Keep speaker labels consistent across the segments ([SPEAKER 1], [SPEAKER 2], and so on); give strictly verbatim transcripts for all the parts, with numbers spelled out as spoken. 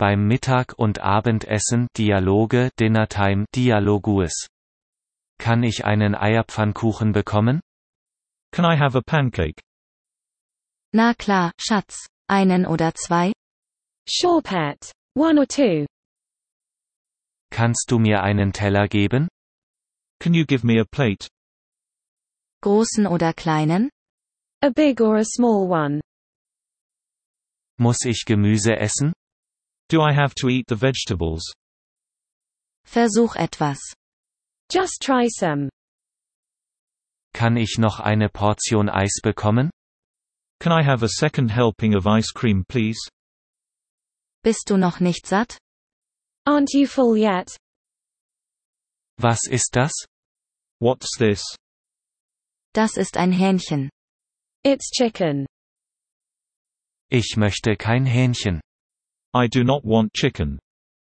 [SPEAKER 1] beim Mittag- und Abendessen Dialoge Dinnertime Dialogues. Kann ich einen Eierpfannkuchen bekommen?
[SPEAKER 2] Can I have a pancake?
[SPEAKER 3] Na klar, Schatz. Einen oder zwei?
[SPEAKER 4] Sure, pet. One or two.
[SPEAKER 1] Kannst du mir einen Teller geben?
[SPEAKER 2] Can you give me a plate?
[SPEAKER 3] Großen oder kleinen?
[SPEAKER 4] A big or a small one.
[SPEAKER 1] Muss ich Gemüse essen?
[SPEAKER 2] Do I have to eat the vegetables?
[SPEAKER 3] Versuch etwas.
[SPEAKER 4] Just try some.
[SPEAKER 1] Kann ich noch eine Portion Eis bekommen?
[SPEAKER 2] Can I have a second helping of ice cream, please?
[SPEAKER 3] Bist du noch nicht satt?
[SPEAKER 4] Aren't you full yet?
[SPEAKER 1] Was ist das?
[SPEAKER 2] What's this?
[SPEAKER 3] Das ist ein Hähnchen.
[SPEAKER 4] It's chicken.
[SPEAKER 1] Ich möchte kein Hähnchen.
[SPEAKER 2] I do not want chicken.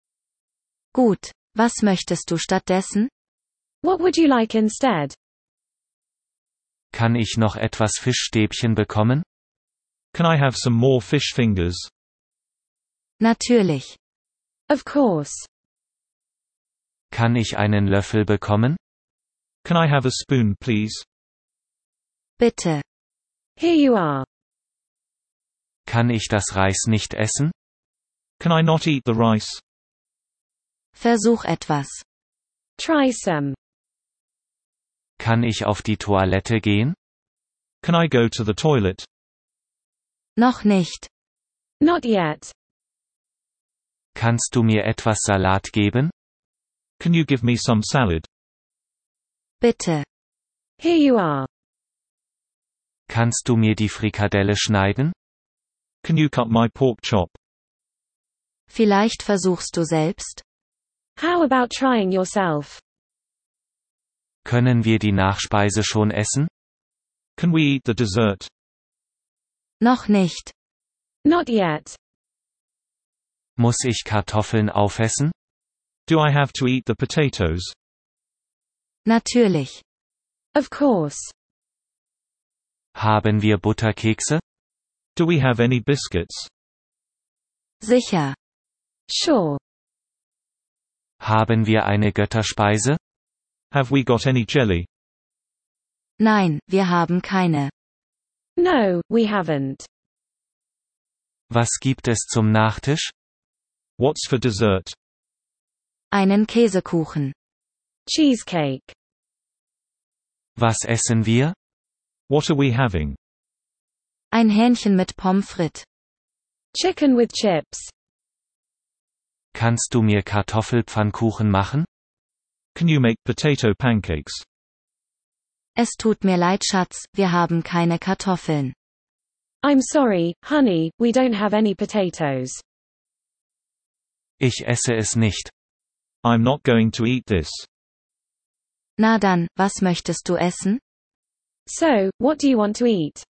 [SPEAKER 3] Gut. Was möchtest du stattdessen?
[SPEAKER 4] What would you like instead?
[SPEAKER 1] Kann ich noch etwas Fischstäbchen bekommen?
[SPEAKER 2] Can I have some more fish fingers?
[SPEAKER 3] Natürlich.
[SPEAKER 4] Of course.
[SPEAKER 1] Kann ich einen Löffel bekommen?
[SPEAKER 2] Can I have a spoon, please?
[SPEAKER 3] Bitte.
[SPEAKER 4] Here you are.
[SPEAKER 1] Kann ich das Reis nicht essen?
[SPEAKER 2] Can I not eat the rice?
[SPEAKER 3] Versuch etwas.
[SPEAKER 4] Try some.
[SPEAKER 1] Kann ich auf die Toilette gehen?
[SPEAKER 2] Can I go to the toilet?
[SPEAKER 3] Noch nicht.
[SPEAKER 4] Not yet.
[SPEAKER 1] Kannst du mir etwas Salat geben?
[SPEAKER 2] Can you give me some salad?
[SPEAKER 3] Bitte.
[SPEAKER 4] Here you are.
[SPEAKER 1] Kannst du mir die Frikadelle schneiden?
[SPEAKER 2] Can you cut my pork chop?
[SPEAKER 3] Vielleicht versuchst du selbst?
[SPEAKER 4] How about trying yourself?
[SPEAKER 1] Können wir die Nachspeise schon essen?
[SPEAKER 2] Can we eat the dessert?
[SPEAKER 3] Noch nicht.
[SPEAKER 4] Not yet.
[SPEAKER 1] Muss ich Kartoffeln aufessen?
[SPEAKER 2] Do I have to eat the potatoes?
[SPEAKER 3] Natürlich.
[SPEAKER 4] Of course.
[SPEAKER 1] Haben wir Butterkekse?
[SPEAKER 2] Do we have any biscuits?
[SPEAKER 3] Sicher.
[SPEAKER 4] Sure.
[SPEAKER 1] Haben wir eine Götterspeise?
[SPEAKER 2] Have we got any jelly?
[SPEAKER 3] Nein, wir haben keine.
[SPEAKER 4] No, we haven't.
[SPEAKER 1] Was gibt es zum Nachtisch?
[SPEAKER 2] What's for dessert?
[SPEAKER 3] Einen Käsekuchen.
[SPEAKER 4] Cheesecake.
[SPEAKER 1] Was essen wir?
[SPEAKER 2] What are we having?
[SPEAKER 3] Ein Hähnchen mit Pommes frites.
[SPEAKER 4] Chicken with chips.
[SPEAKER 1] Kannst du mir Kartoffelpfannkuchen machen?
[SPEAKER 2] Can you make potato pancakes?
[SPEAKER 3] Es tut mir leid, Schatz, wir haben keine Kartoffeln.
[SPEAKER 4] I'm sorry, honey, we don't have any potatoes.
[SPEAKER 1] Ich esse es nicht.
[SPEAKER 2] I'm not going to eat this.
[SPEAKER 3] Na dann, was möchtest du essen?
[SPEAKER 4] So, what do you want to eat?